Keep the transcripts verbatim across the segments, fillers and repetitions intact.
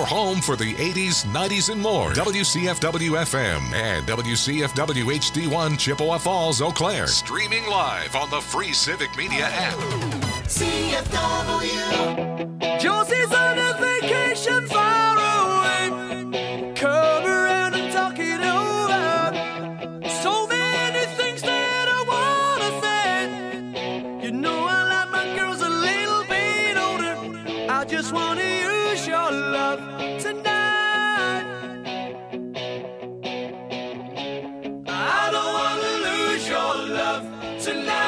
your home for the eighties, nineties, and more. W C F W F M and W C F W H D one Chippewa Falls, Eau Claire. Streaming live on the free Civic Media app. C F W. Josie's on a vacation far away. Come around and talk it over. So many things that I wanna say. You know I like my girls a little bit older. I just wanna use your love tonight. I don't wanna lose your love tonight.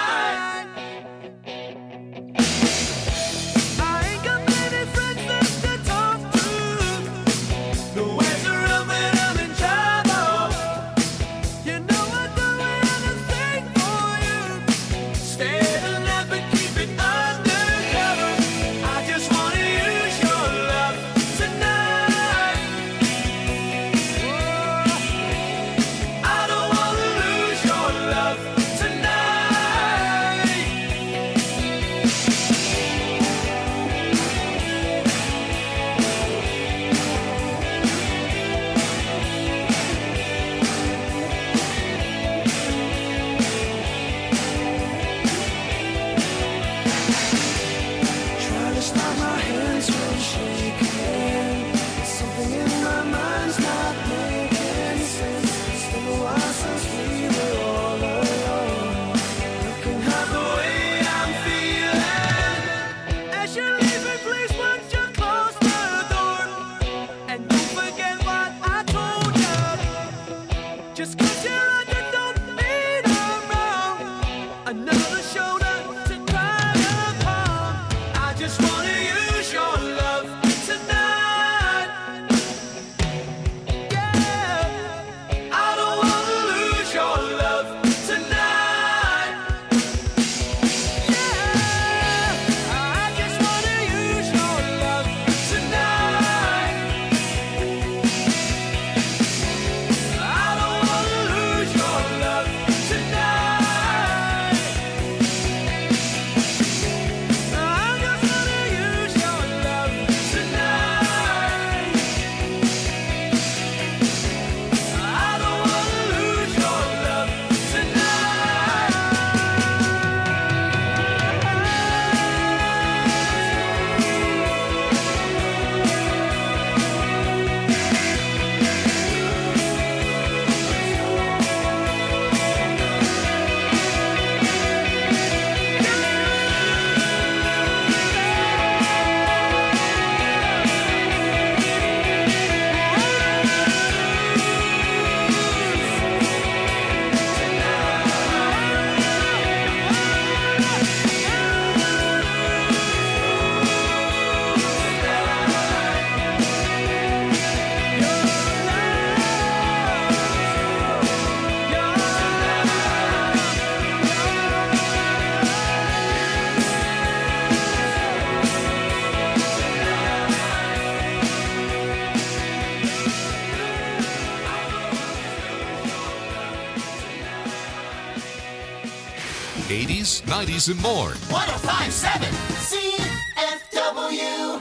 eighties, nineties, and more. one oh five point seven C F W.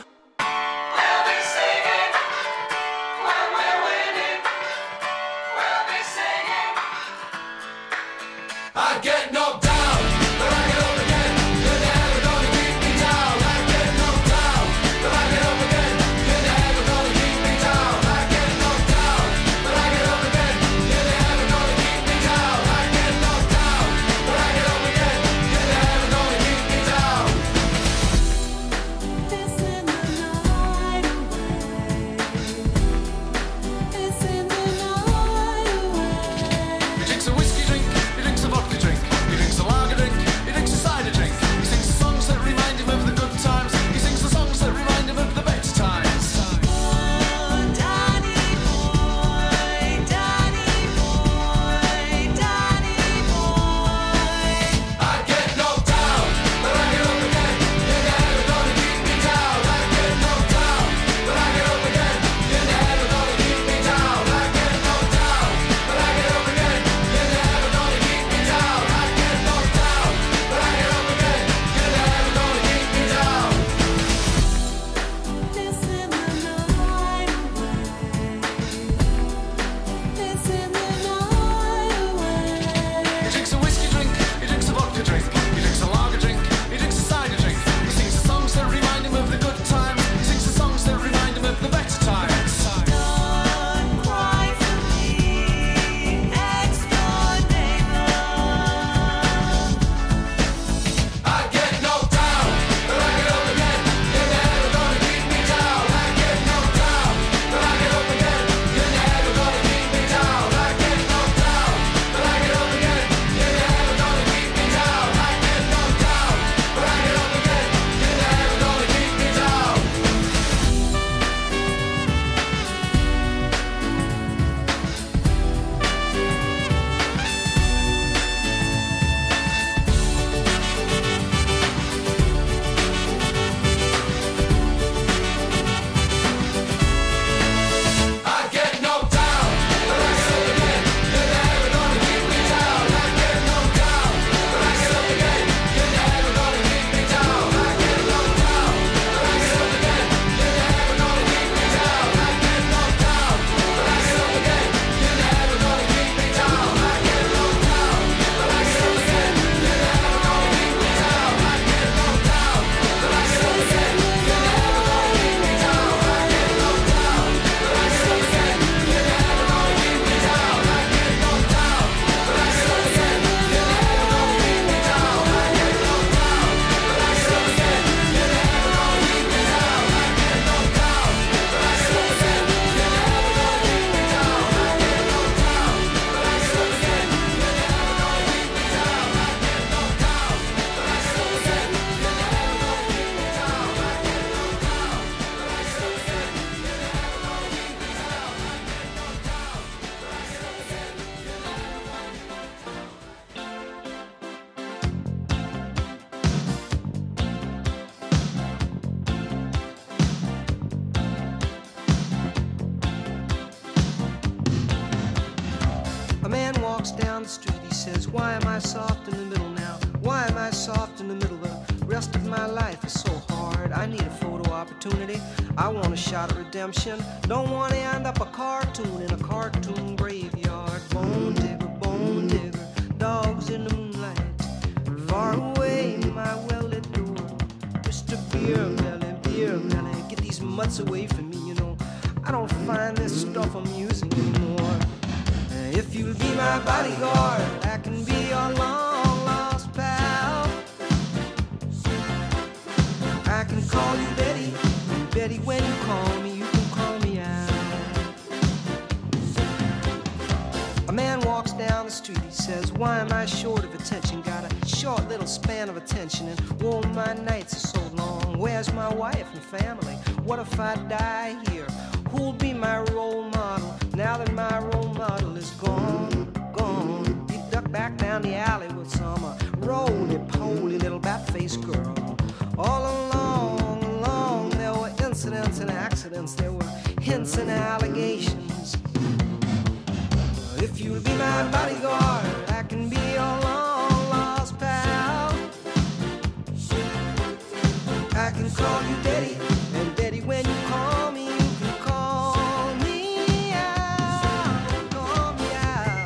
I get knocked down, but I get up again. You're never gonna keep me down. I get knocked down, but I get up again. You're never gonna keep me down. I get knocked down, but I get up again. You're never gonna keep me down. I get knocked down, but I get up again. You're never gonna keep me down. says, why am I soft in the middle now? Why am I soft in the middle? The rest of my life is so hard. I need a photo opportunity. I want a shot at redemption. Don't want to end up a cartoon in a cartoon graveyard. Bone digger, bone digger, dogs in the moonlight. Far away, my well-lit door. Mister Beer Melly, Beer Melly, get these mutts away from me, you know. I don't find this stuff amusing anymore. If you'll be my bodyguard, I can be your long-lost pal. I can call you Betty, and Betty, when you call me, you can call me out. A man walks down the street, he says, why am I short of attention? Got a short little span of attention, and oh, my nights are so long. Where's my wife and family? What if I die here? Who'll be my role model now that my role model is gone, gone? He ducked back down the alley with some uh, roly-poly little bat-faced girl. All along, along, there were incidents and accidents. There were hints and allegations. If you'll be my bodyguard, I can be your long-lost pal. I can call you Daddy, and Daddy, when you call me, you can call me out, call me out.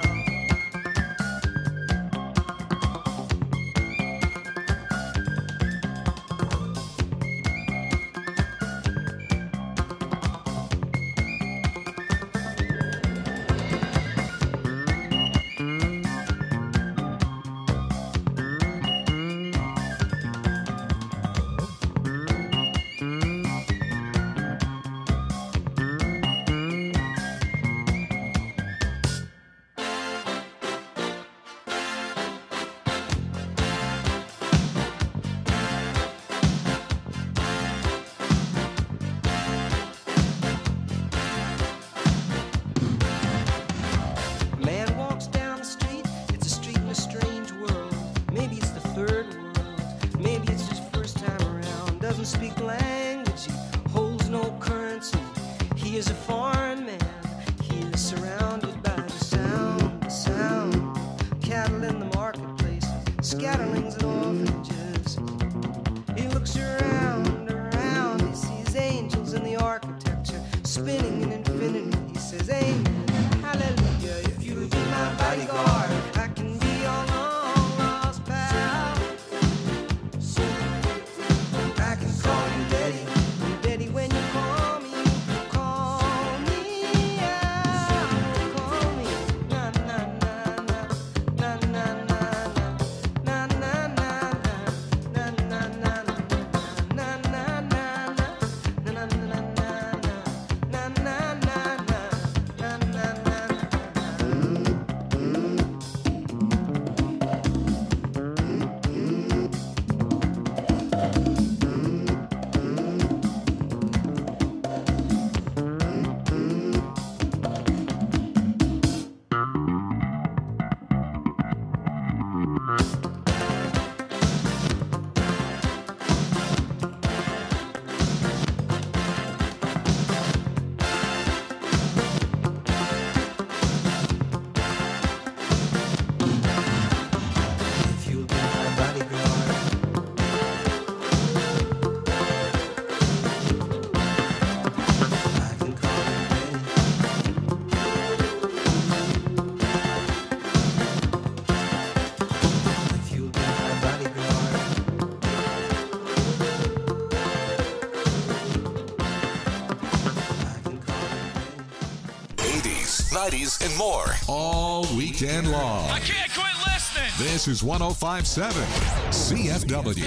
nineties, and more. All weekend long. I can't quit listening. This is one oh five point seven C F W.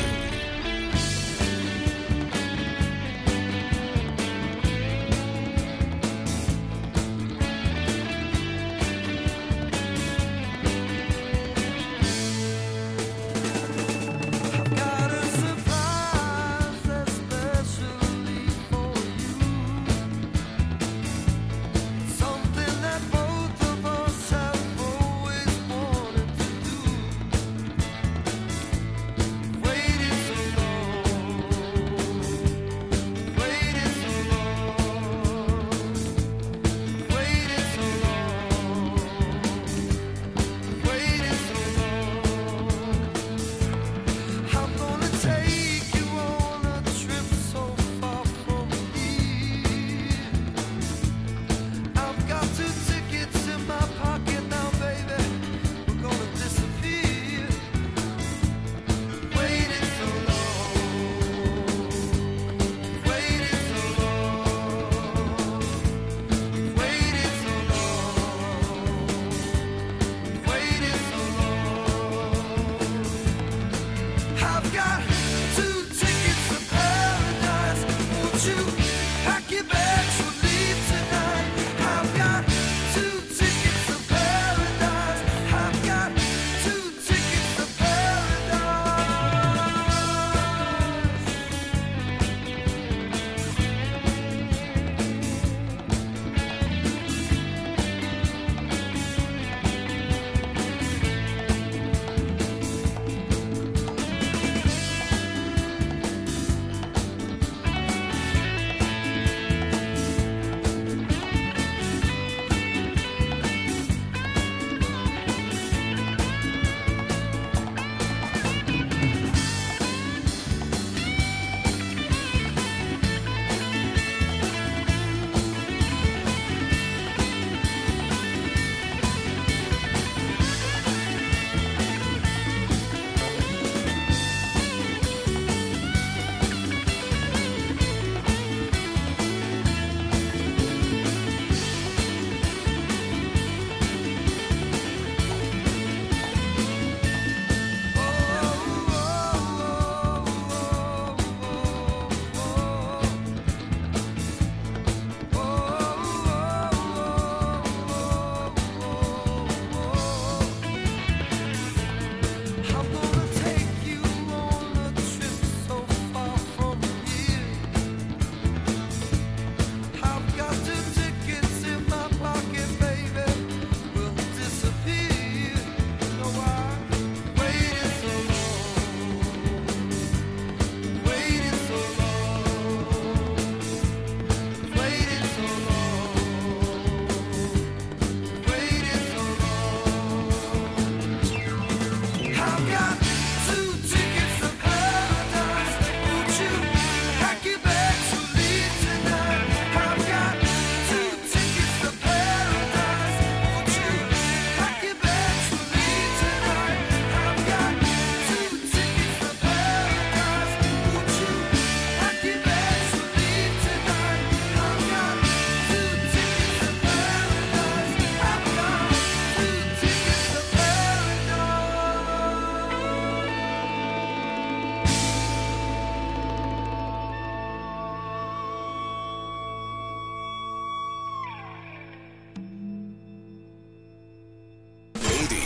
Waited so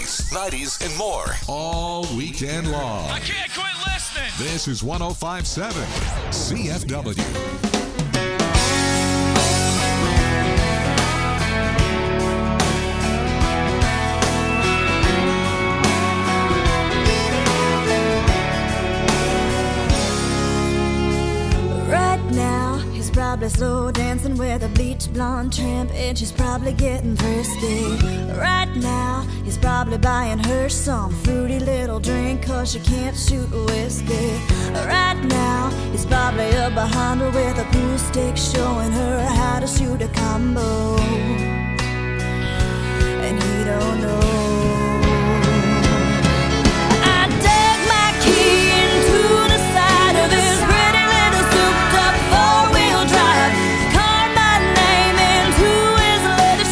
eighties, nineties, and more. All weekend long. I can't quit listening. This is one oh five point seven C F W. Probably slow dancing with a bleach blonde tramp, and she's probably getting frisky. Right now, he's probably buying her some fruity little drink, cause she can't shoot whiskey. Right now, he's probably up behind her with a pool stick, showing her how to shoot a combo. And he don't know. I dug my key into the side of his pretty little souped up four-wheel drive, carved my name into his leather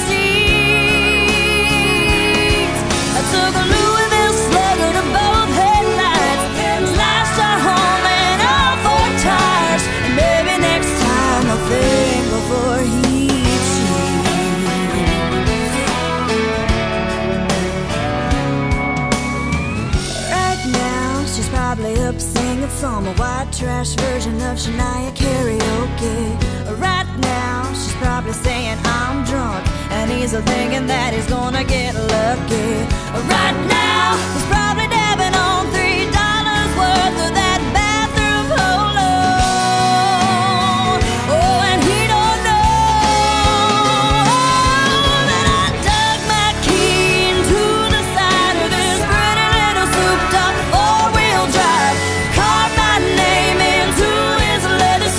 seats. I took a Louisville Slugger to both headlights, slashed our home and all four tires. And maybe next time I'll think before he up singing some white trash version of Shania karaoke. Right now, she's probably saying I'm drunk, and he's thinking that he's gonna get lucky. Right now, he's probably dabbing on three dollars worth of that bathroom polo. Oh, and he don't know that I dug my key into the side of this pretty little souped up four-wheel drive, carved my name into his leather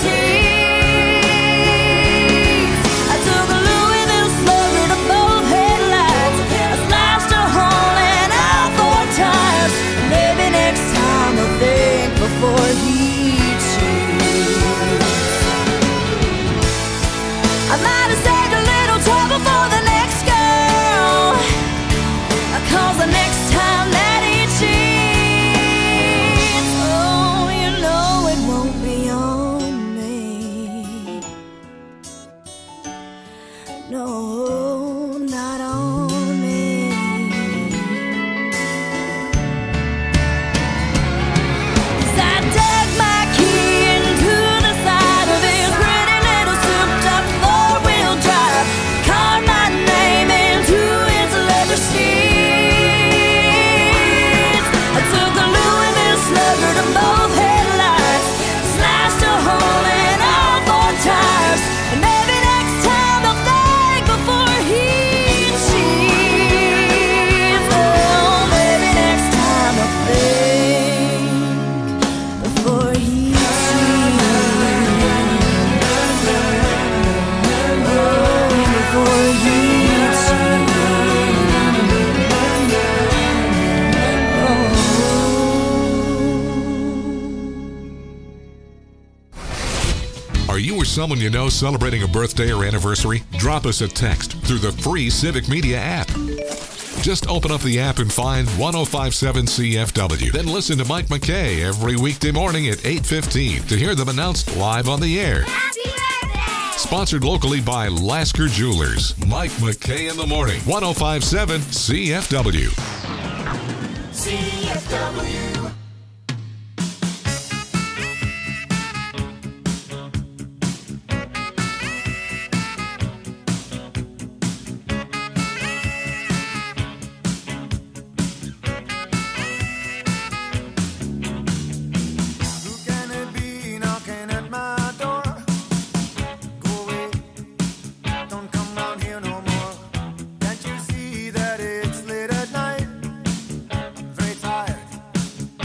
seats. I took a Louisville Slugger to both headlights, I slashed a hole in all four tires. Maybe next time I'll think before he cheats. I might have saved a little trouble for the next girl, cause the next time that he cheats, oh, you know it won't be on me. No, not on me. 'Cause I dug my key into the side of his pretty little souped up four-wheel drive, carved my name into his leather seats. I took a Louisville Slugger to both headlights, slashed a hole in all four tires. And maybe next time I'll think before he cheats. Oh, maybe next time I'll think before he cheats. Oh, before he Are you or someone you know celebrating a birthday or anniversary? Drop us a text through the free Civic Media app. Just open up the app and find one oh five point seven C F W. Then listen to Mike McKay every weekday morning at eight fifteen to hear them announced live on the air. Happy birthday! Sponsored locally by Lasker Jewelers. Mike McKay in the morning. one oh five point seven C F W. C F W. Who can it be knocking at my door? Go away, don't come round here no more. Can't you see that it's late at night? I'm very tired.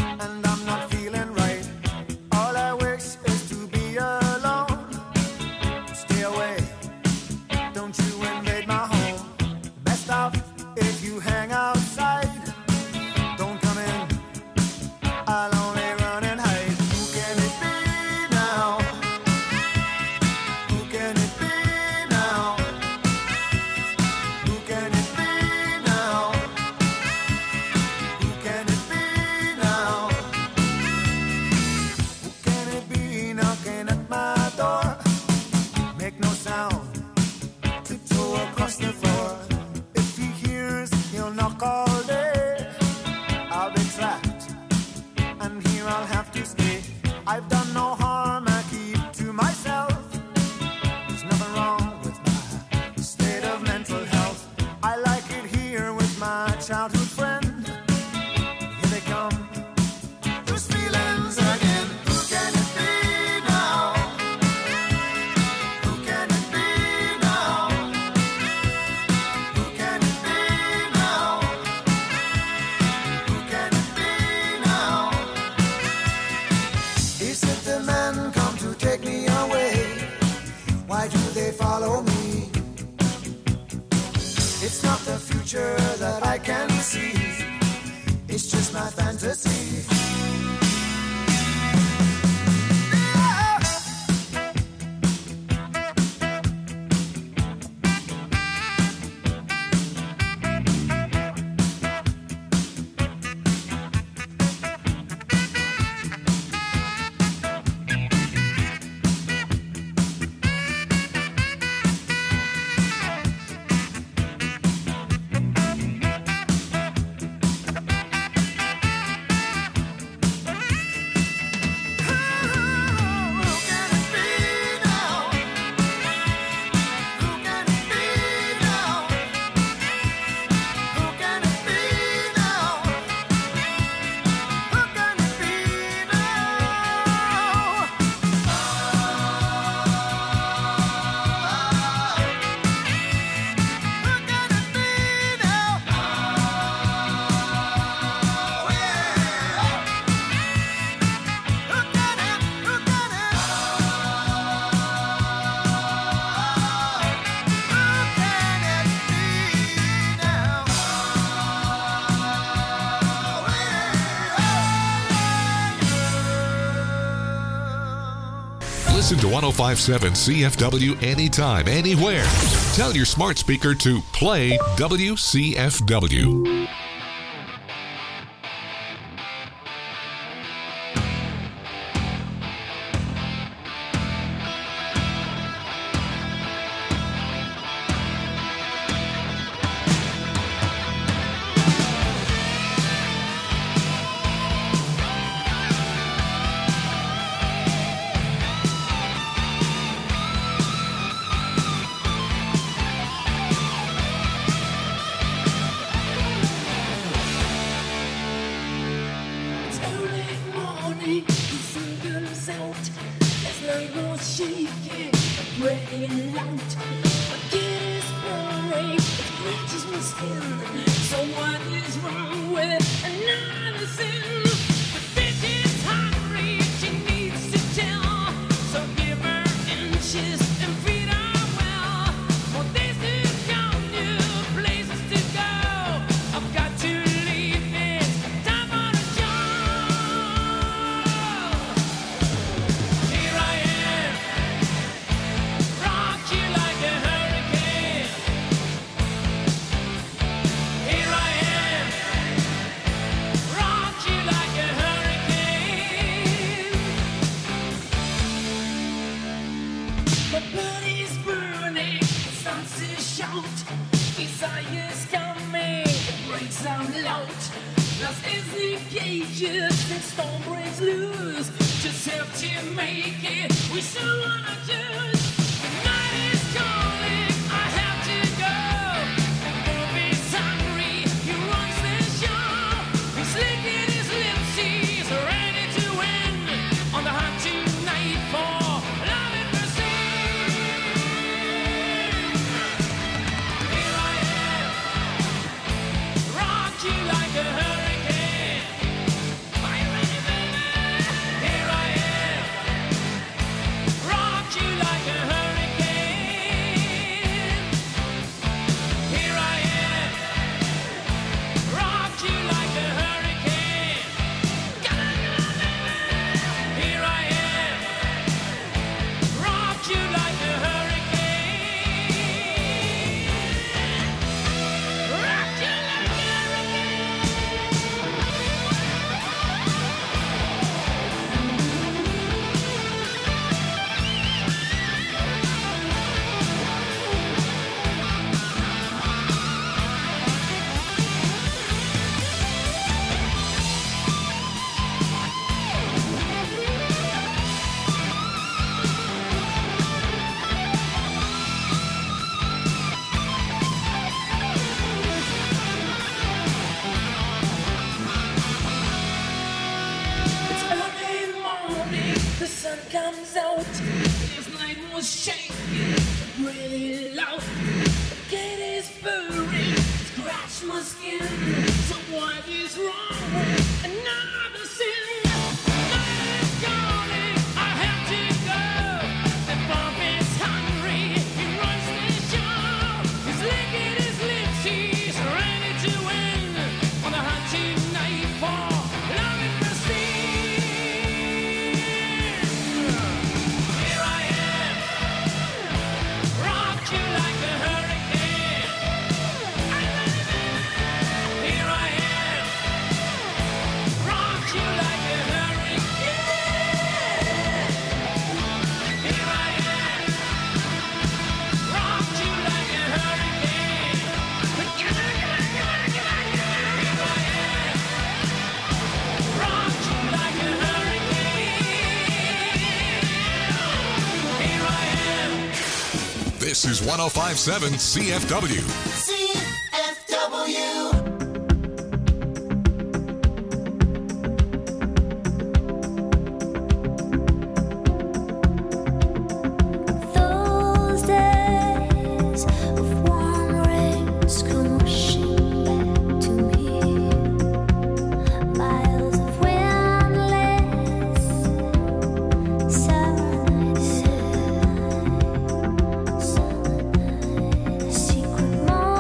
Listen to one oh five point seven C F W anytime, anywhere. Tell your smart speaker to play W C F W. This is one oh five point seven C F W. C F W. Those days of warm rains come rushing back to me. Miles of windless summer nights, summer nights, secret moments.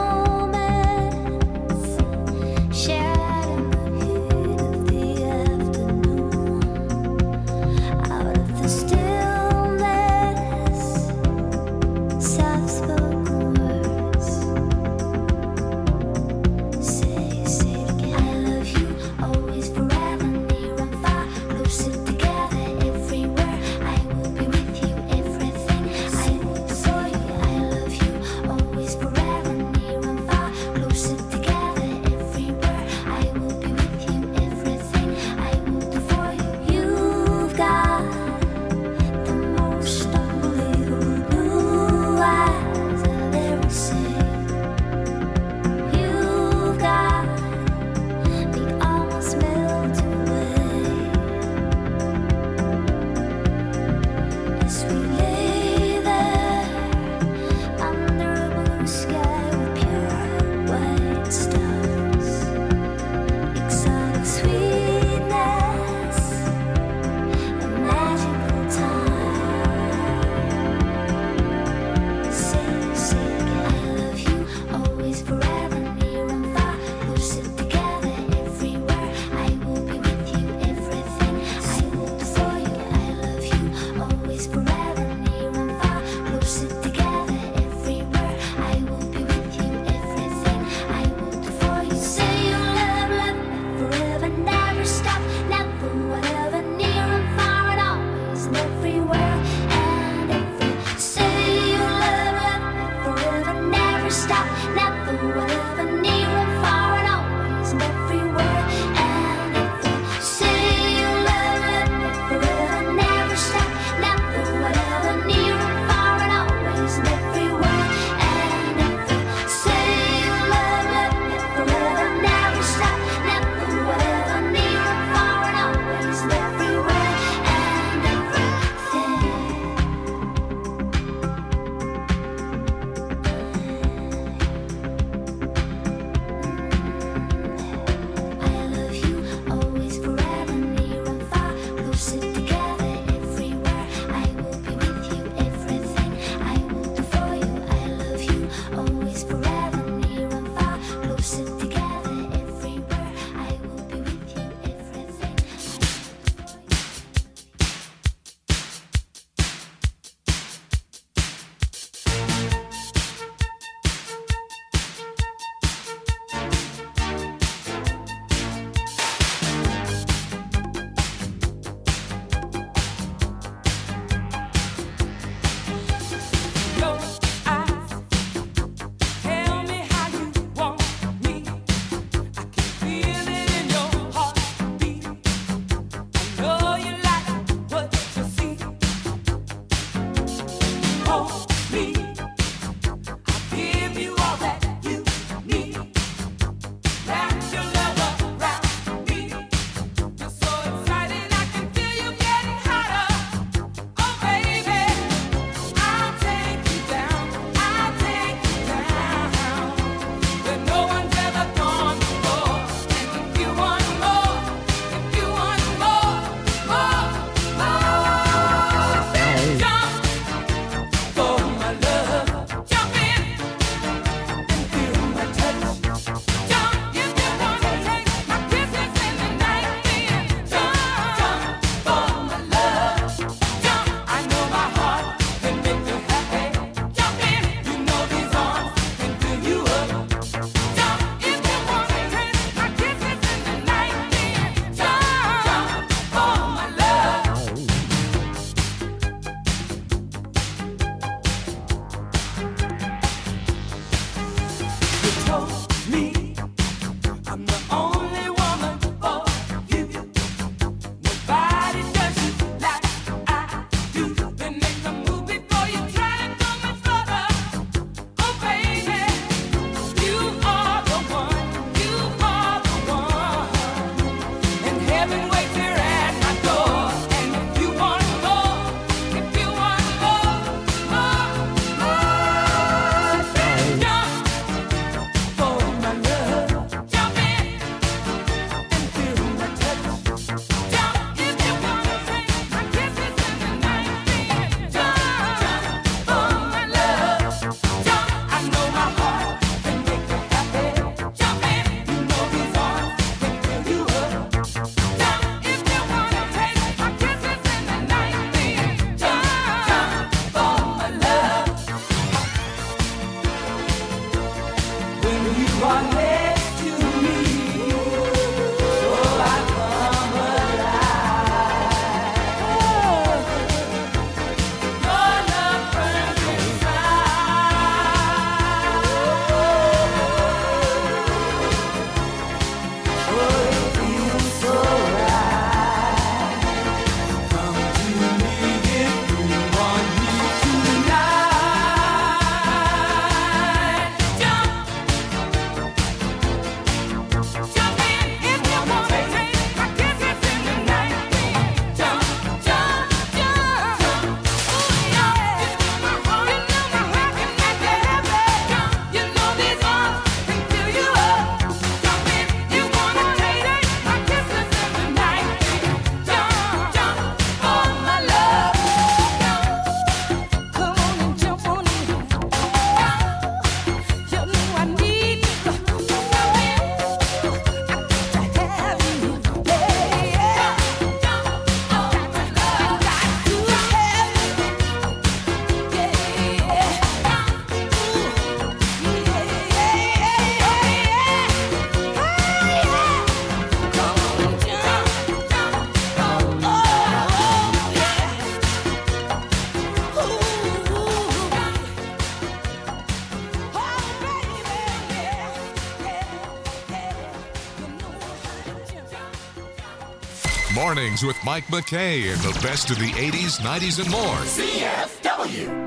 Mornings with Mike McKay and the best of the eighties, nineties, and more. C F W.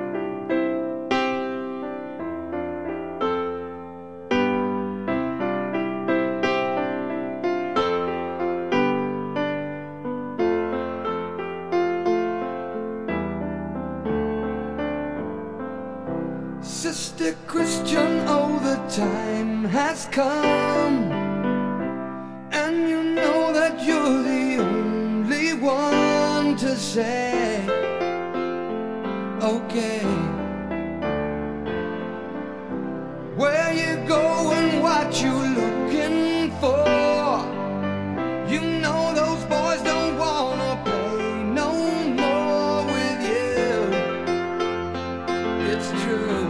Sister Christian, oh, the time has come, and you know that you're the only one to say, okay, where you going, what you looking for. You know those boys don't wanna play no more with you. It's true.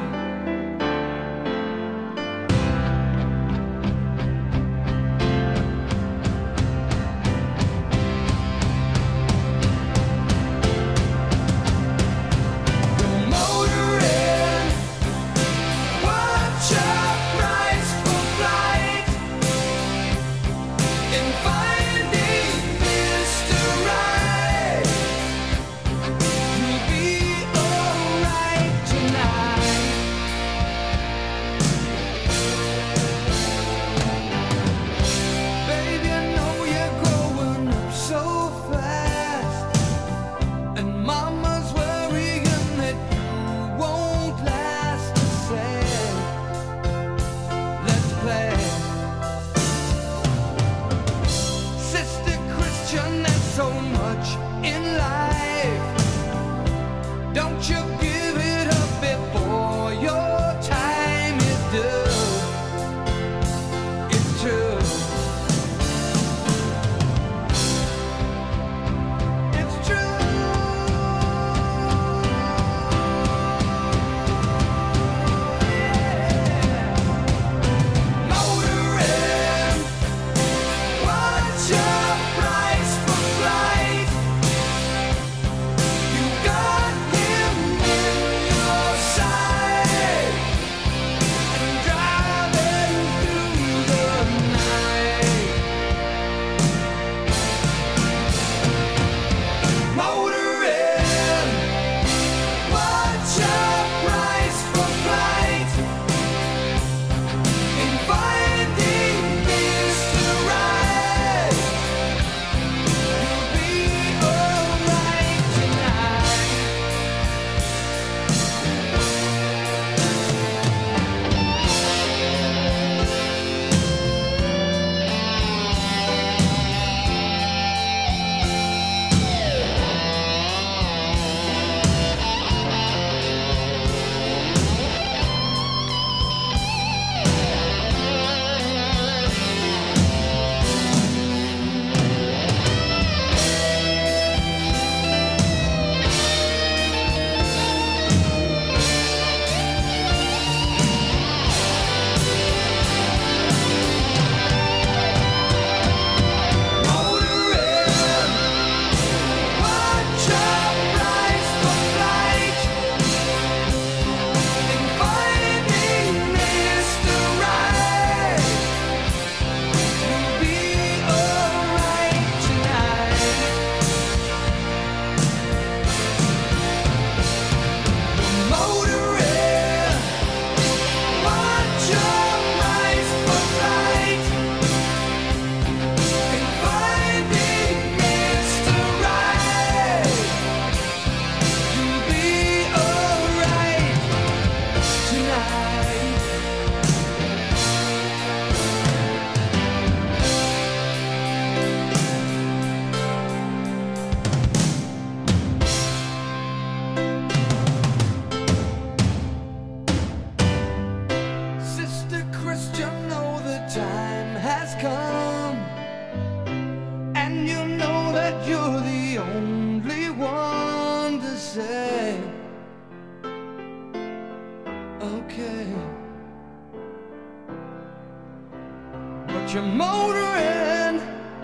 You're motoring,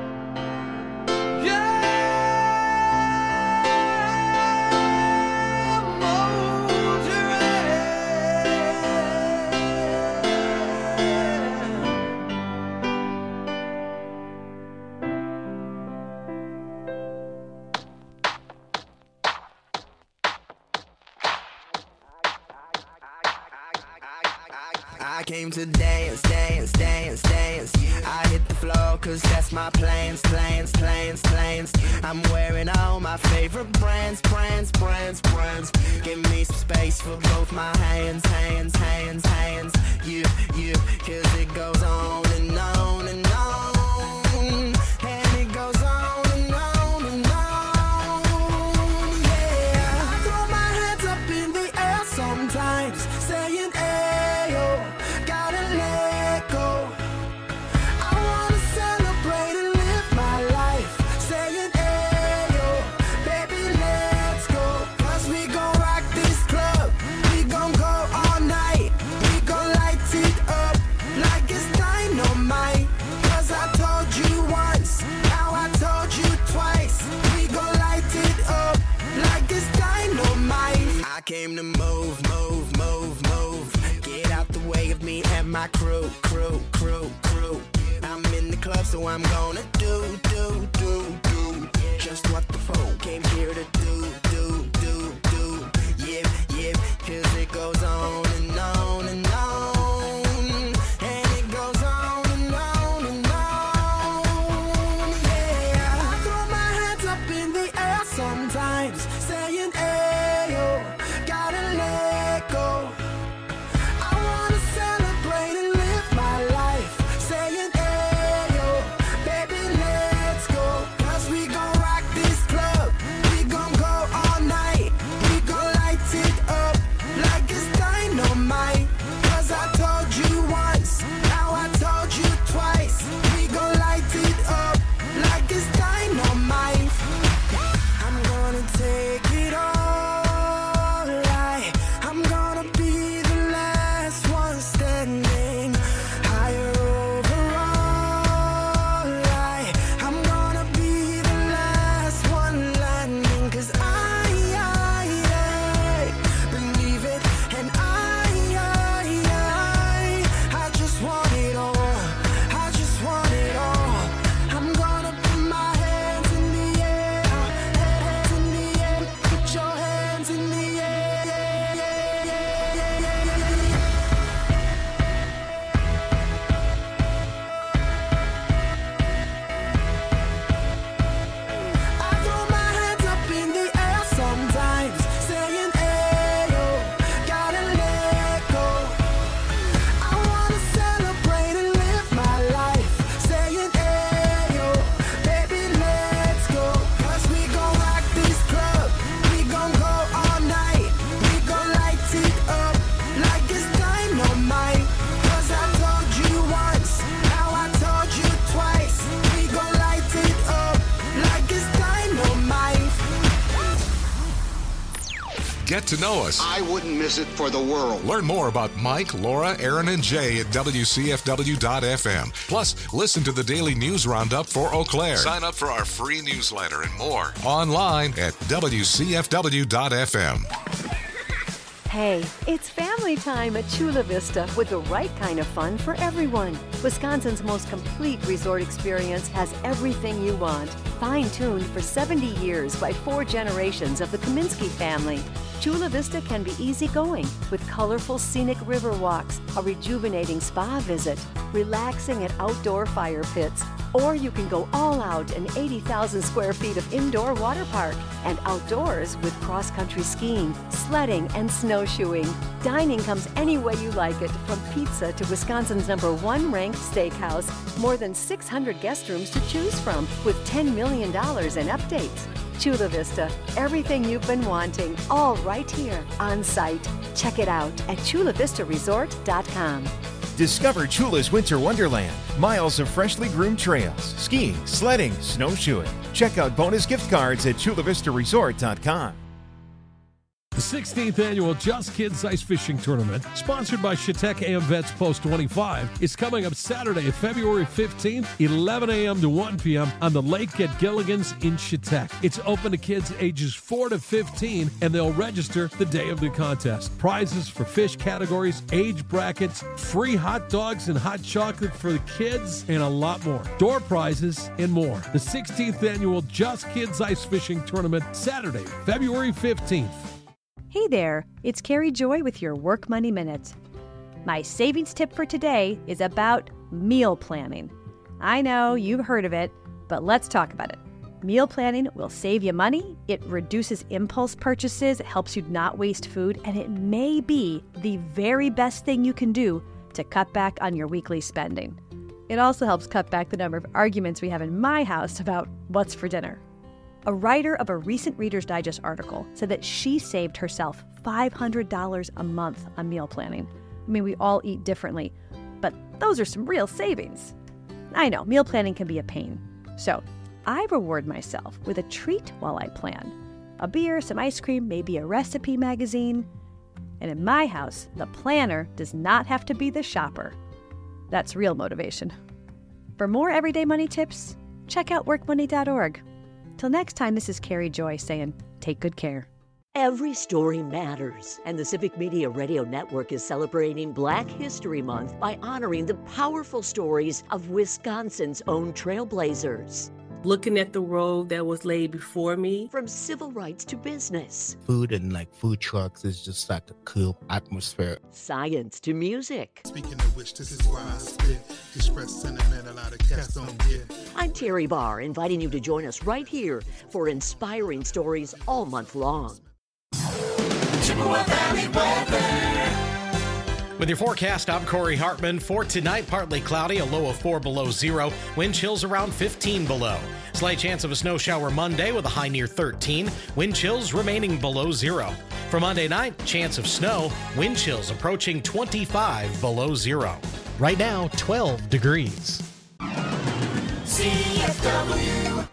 yeah, motoring. I came to dance, dance, dance, dance. I hit the floor cause that's my plans, plans, plans, plans. I'm wearing all my favorite brands, brands, brands, brands. Give me some space for both my hands, hands, hands, hands. You, you, cause it goes on and on and on. And it goes on and on and on. Yeah, I throw my hands up in the air sometimes, saying ayo, gotta let go. I wanna celebrate and live my life, saying ayo, baby let's go. Cause we gon' rock this club, we gon' go all night. We gon' light it up like it's dynamite. Cause I told you once, now I told you twice. We gon' light it up like it's dynamite. I came to move, move, move, move. Get out the way of me and my crew, crew, crew, crew. I'm in the club, so I'm gonna do, do, do, do just what the folk came here to do, do, do, do. Yeah, yeah, cause it goes on and on and on. And it goes on and on and on. Yeah, I throw my hands up in the air sometimes, saying ayo, gotta let go. I wanna celebrate and live my life, saying ayo, baby let's go. Cause we gon' rock this club, we gon' go all night. We gon' light it up like it's dynamite. Cause I told you once, now I told you twice. We gon' light it up like it's dynamite. I'm gonna take it all, like I'm gonna be the last one standing. Higher overall, like I'm gonna be the last one landing. Cause I, I, I believe it, and I, I, I, I just want it all. I just want it all. I'm gonna put my hands in the air, hands in the air. Put your hands in the air. Yeah, yeah, yeah, yeah, yeah, yeah, yeah. I throw my hands up in the air sometimes, saying ayo, gotta let go. I wanna celebrate and live my life, saying ayo, baby let's go. Cause we gon' rock this club, we gon' go all night. We gon' light it up like it's dynamite. Cause I told you once, now I told you twice. We gon' light it up like it's dynamite. Get to know us. I wouldn't miss it for the world. Learn more about Mike, Laura, Aaron, and Jay at W C F W dot F M. Plus, listen to the daily news roundup for Eau Claire. Sign up for our free newsletter and more online at W C F W dot F M. Hey, it's family time at Chula Vista with the right kind of fun for everyone. Wisconsin's most complete resort experience has everything you want. Fine-tuned for seventy years by four generations of the Kaminsky family. Chula Vista can be easygoing with colorful scenic river walks, a rejuvenating spa visit, relaxing at outdoor fire pits, or you can go all out in eighty thousand square feet of indoor water park and outdoors with cross-country skiing, sledding, and snowshoeing. Dining comes any way you like it, from pizza to Wisconsin's number one ranked steakhouse. More than six hundred guest rooms to choose from with ten million dollars in updates. Chula Vista, everything you've been wanting, all right here on site. Check it out at chula vista resort dot com. Discover Chula's Winter Wonderland. Miles of freshly groomed trails, skiing, sledding, snowshoeing. Check out bonus gift cards at chula vista resort dot com. The sixteenth annual Just Kids Ice Fishing Tournament, sponsored by Chautauqua AmVets Post twenty-five, is coming up Saturday, February fifteenth, eleven a.m. to one p.m. on the lake at Gilligan's in Chautauqua. It's open to kids ages four to fifteen, and they'll register the day of the contest. Prizes for fish categories, age brackets, free hot dogs and hot chocolate for the kids, and a lot more. Door prizes and more. The sixteenth annual Just Kids Ice Fishing Tournament, Saturday, February fifteenth. Hey there, it's Carrie Joy with your Work Money Minute. My savings tip for today is about meal planning. I know you've heard of it, but let's talk about it. Meal planning will save you money, it reduces impulse purchases, it helps you not waste food, and it may be the very best thing you can do to cut back on your weekly spending. It also helps cut back the number of arguments we have in my house about what's for dinner. A writer of a recent Reader's Digest article said that she saved herself five hundred dollars a month on meal planning. I mean, we all eat differently, but those are some real savings. I know, meal planning can be a pain. So, I reward myself with a treat while I plan. A beer, some ice cream, maybe a recipe magazine. And in my house, the planner does not have to be the shopper. That's real motivation. For more everyday money tips, check out work money dot org. Till next time, this is Carrie Joy saying, take good care. Every story matters, and the Civic Media Radio Network is celebrating Black History Month by honoring the powerful stories of Wisconsin's own trailblazers. Looking at the road that was laid before me. From civil rights to business. Food and like food trucks is just like a cool atmosphere. Science to music. Speaking of which, this is why I spit. Express sentiment a lot of cats don't get. I'm Terry Barr, inviting you to join us right here for inspiring stories all month long. Chippewa Valley weather. With your forecast, I'm Corey Hartman. For tonight, partly cloudy, a low of four below zero. Wind chills around fifteen below. Slight chance of a snow shower Monday with a high near thirteen. Wind chills remaining below zero. For Monday night, chance of snow. Wind chills approaching twenty-five below zero. Right now, twelve degrees. C F W.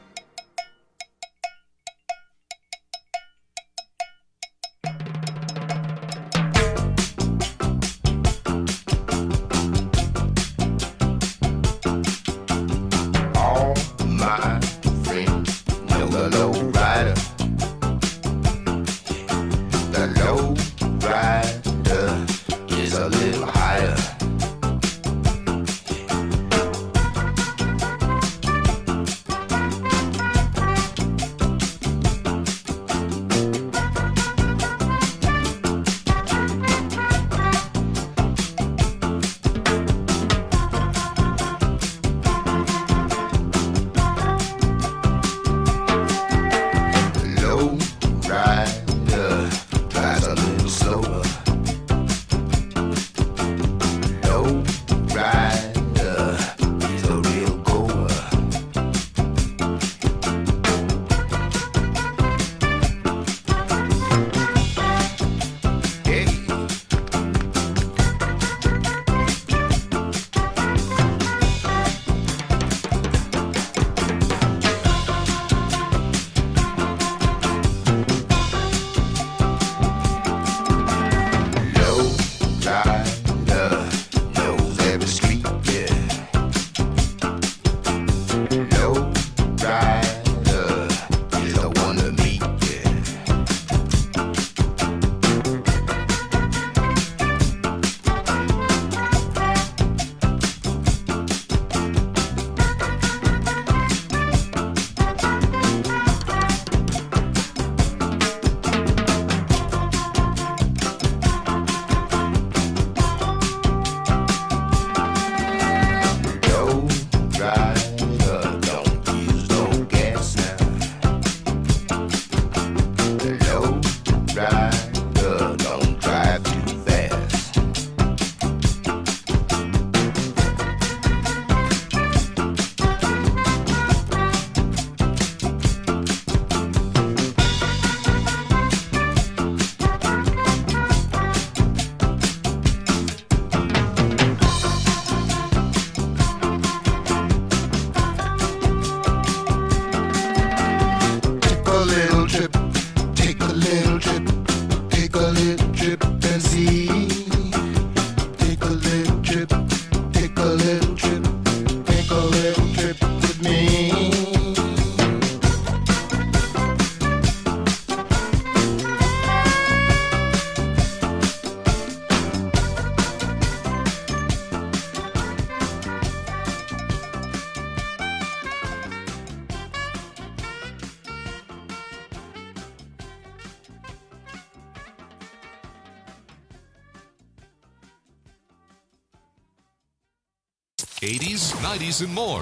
eighties, nineties, and more.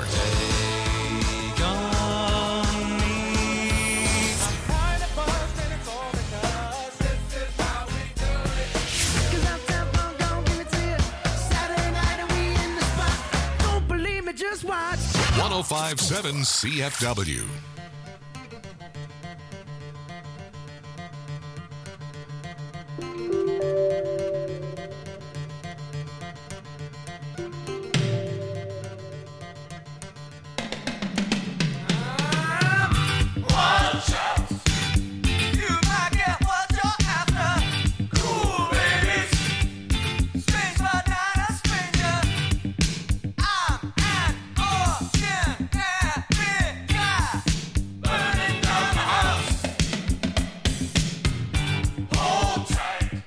Just watch. one oh five point seven C F W. Watch out. You might get what you're after. Cool babies. Strange but not a stranger. I'm an ordinary guy. Burning down the house. Hold tight.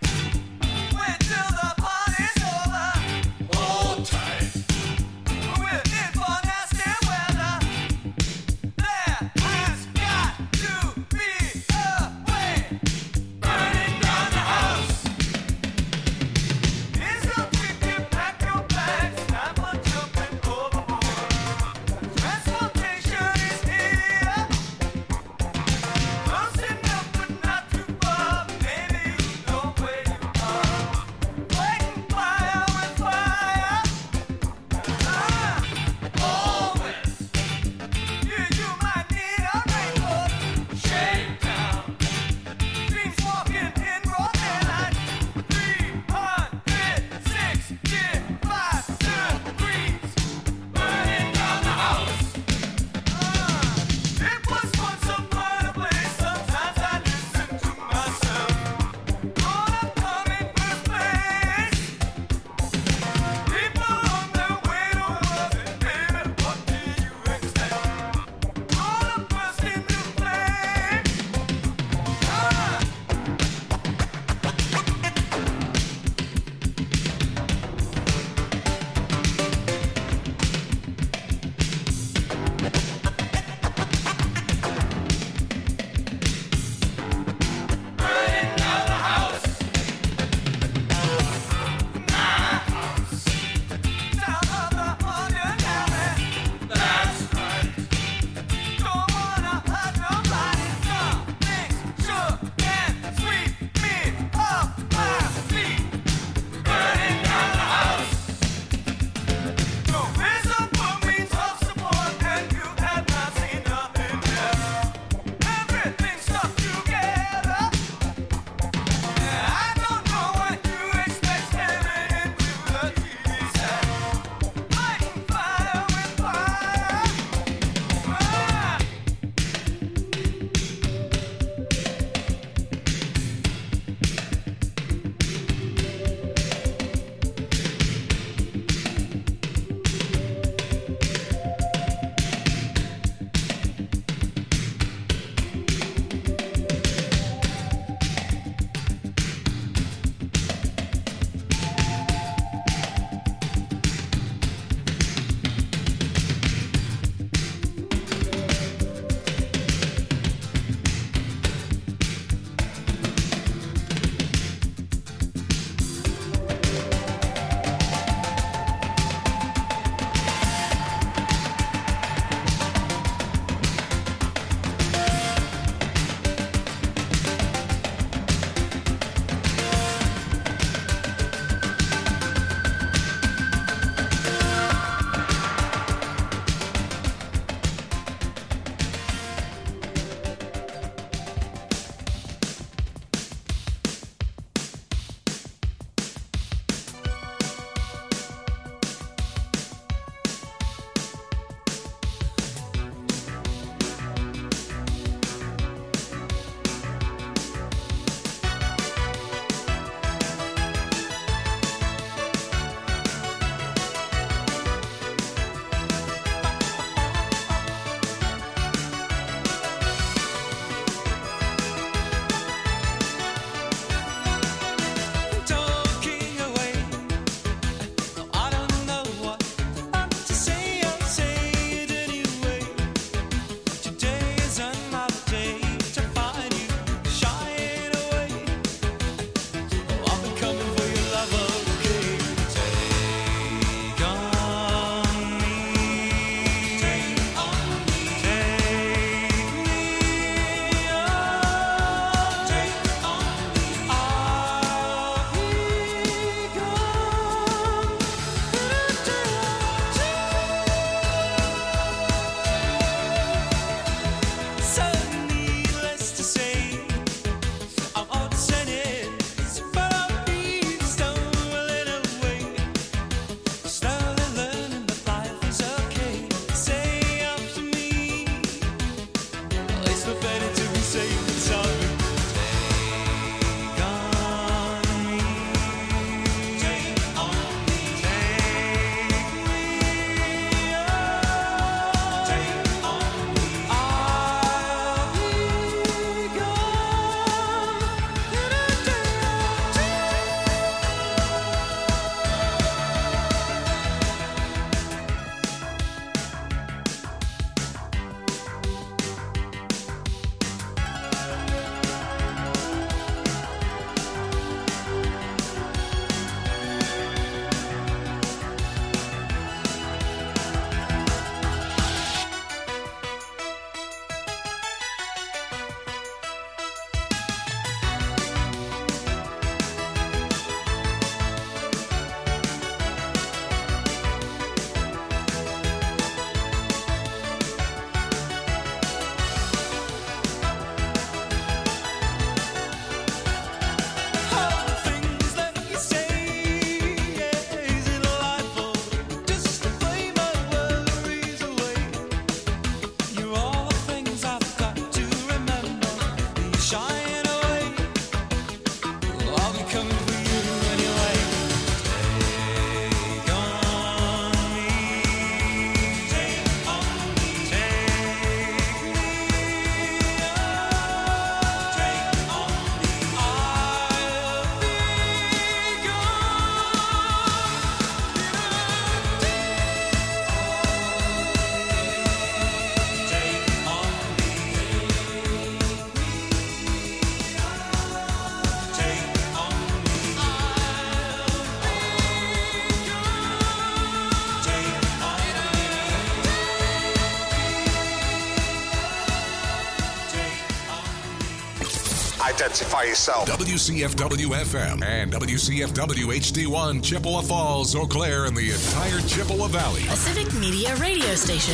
identify yourself. W C F W F M and W C F W H D one, Chippewa Falls, Eau Claire, and the entire Chippewa Valley. A Civic Media radio station.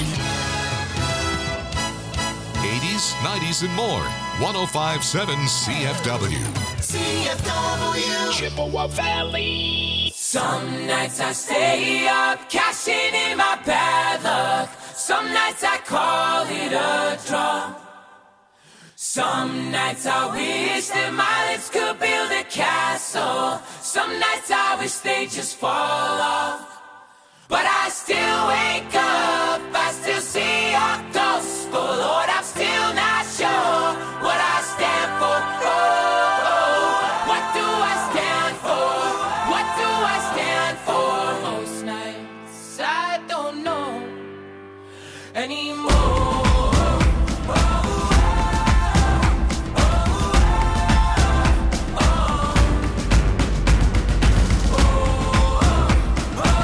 eighties, nineties, and more. one oh five point seven C F W. C F W. Chippewa Valley. Some nights I stay up, cashing in my bad luck. Some nights I call it a draw. Some nights I wish that my lips could build a castle. Some nights I wish they just fall off. But I still wake